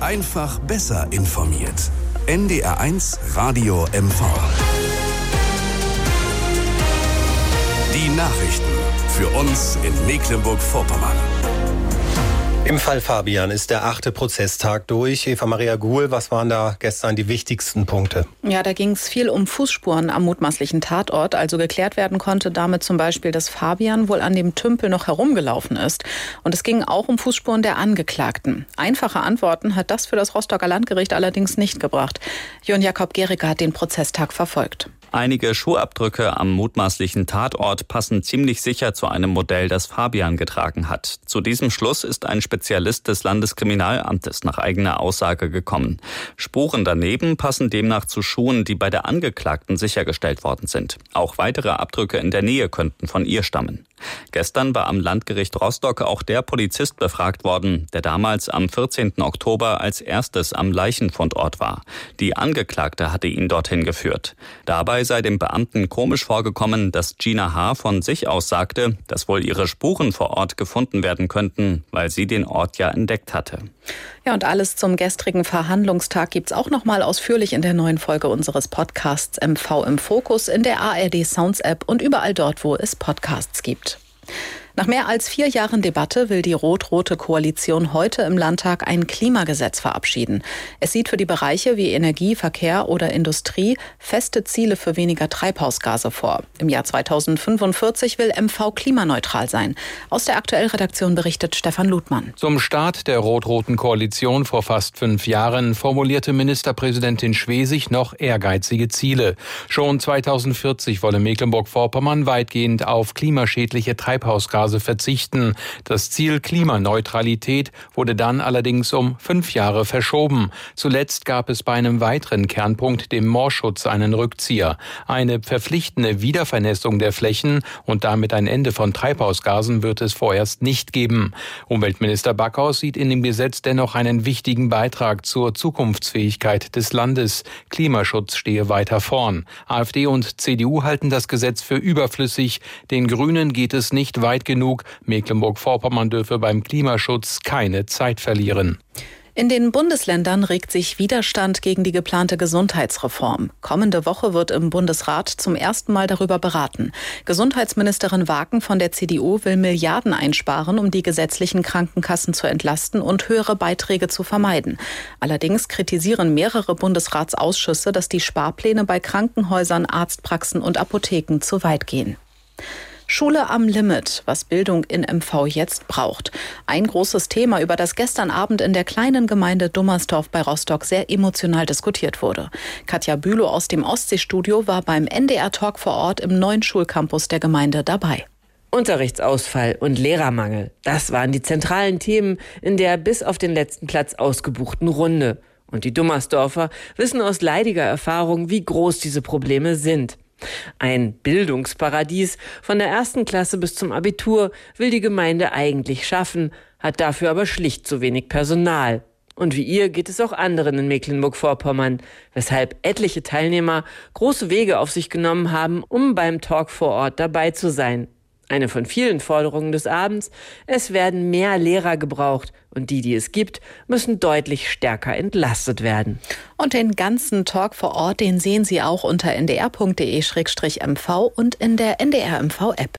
Einfach besser informiert. NDR1 Radio MV. Die Nachrichten für uns in Mecklenburg-Vorpommern. Im Fall Fabian ist der 8. Prozesstag durch. Eva Maria Guhl, was waren da gestern die wichtigsten Punkte? Ja, da ging es viel um Fußspuren am mutmaßlichen Tatort. Also geklärt werden konnte damit zum Beispiel, dass Fabian wohl an dem Tümpel noch herumgelaufen ist. Und es ging auch um Fußspuren der Angeklagten. Einfache Antworten hat das für das Rostocker Landgericht allerdings nicht gebracht. Jon Jakob Gericke hat den Prozesstag verfolgt. Einige Schuhabdrücke am mutmaßlichen Tatort passen ziemlich sicher zu einem Modell, das Fabian getragen hat. Zu diesem Schluss ist ein Spezialist des Landeskriminalamtes nach eigener Aussage gekommen. Spuren daneben passen demnach zu Schuhen, die bei der Angeklagten sichergestellt worden sind. Auch weitere Abdrücke in der Nähe könnten von ihr stammen. Gestern war am Landgericht Rostock auch der Polizist befragt worden, der damals am 14. Oktober als erstes am Leichenfundort war. Die Angeklagte hatte ihn dorthin geführt. Dabei sei dem Beamten komisch vorgekommen, dass Gina H. von sich aus sagte, dass wohl ihre Spuren vor Ort gefunden werden könnten, weil sie den Ort ja entdeckt hatte. Ja, und alles zum gestrigen Verhandlungstag gibt's auch noch mal ausführlich in der neuen Folge unseres Podcasts MV im Fokus, in der ARD Sounds App und überall dort, wo es Podcasts gibt. Nach mehr als 4 Jahren Debatte will die rot-rote Koalition heute im Landtag ein Klimagesetz verabschieden. Es sieht für die Bereiche wie Energie, Verkehr oder Industrie feste Ziele für weniger Treibhausgase vor. Im Jahr 2045 will MV klimaneutral sein. Aus der Aktuellredaktion berichtet Stefan Ludmann. Zum Start der rot-roten Koalition vor fast 5 Jahren formulierte Ministerpräsidentin Schwesig noch ehrgeizige Ziele. Schon 2040 wolle Mecklenburg-Vorpommern weitgehend auf klimaschädliche Treibhausgase verzichten. Das Ziel Klimaneutralität wurde dann allerdings um 5 Jahre verschoben. Zuletzt gab es bei einem weiteren Kernpunkt, dem Moorschutz, einen Rückzieher. Eine verpflichtende Wiedervernässung der Flächen und damit ein Ende von Treibhausgasen wird es vorerst nicht geben. Umweltminister Backhaus sieht in dem Gesetz dennoch einen wichtigen Beitrag zur Zukunftsfähigkeit des Landes. Klimaschutz stehe weiter vorn. AfD und CDU halten das Gesetz für überflüssig. Den Grünen geht es nicht weit genug. Mecklenburg-Vorpommern dürfe beim Klimaschutz keine Zeit verlieren. In den Bundesländern regt sich Widerstand gegen die geplante Gesundheitsreform. Kommende Woche wird im Bundesrat zum ersten Mal darüber beraten. Gesundheitsministerin Waken von der CDU will Milliarden einsparen, um die gesetzlichen Krankenkassen zu entlasten und höhere Beiträge zu vermeiden. Allerdings kritisieren mehrere Bundesratsausschüsse, dass die Sparpläne bei Krankenhäusern, Arztpraxen und Apotheken zu weit gehen. Schule am Limit, was Bildung in MV jetzt braucht. Ein großes Thema, über das gestern Abend in der kleinen Gemeinde Dummersdorf bei Rostock sehr emotional diskutiert wurde. Katja Bülow aus dem Ostseestudio war beim NDR-Talk vor Ort im neuen Schulcampus der Gemeinde dabei. Unterrichtsausfall und Lehrermangel, das waren die zentralen Themen in der bis auf den letzten Platz ausgebuchten Runde. Und die Dummersdorfer wissen aus leidiger Erfahrung, wie groß diese Probleme sind. Ein Bildungsparadies von der 1. Klasse bis zum Abitur will die Gemeinde eigentlich schaffen, hat dafür aber schlicht zu wenig Personal. Und wie ihr geht es auch anderen in Mecklenburg-Vorpommern, weshalb etliche Teilnehmer große Wege auf sich genommen haben, um beim Talk vor Ort dabei zu sein. Eine von vielen Forderungen des Abends: Es werden mehr Lehrer gebraucht und die es gibt, müssen deutlich stärker entlastet werden. Und den ganzen Talk vor Ort, den sehen Sie auch unter ndr.de/mv und in der NDR MV App.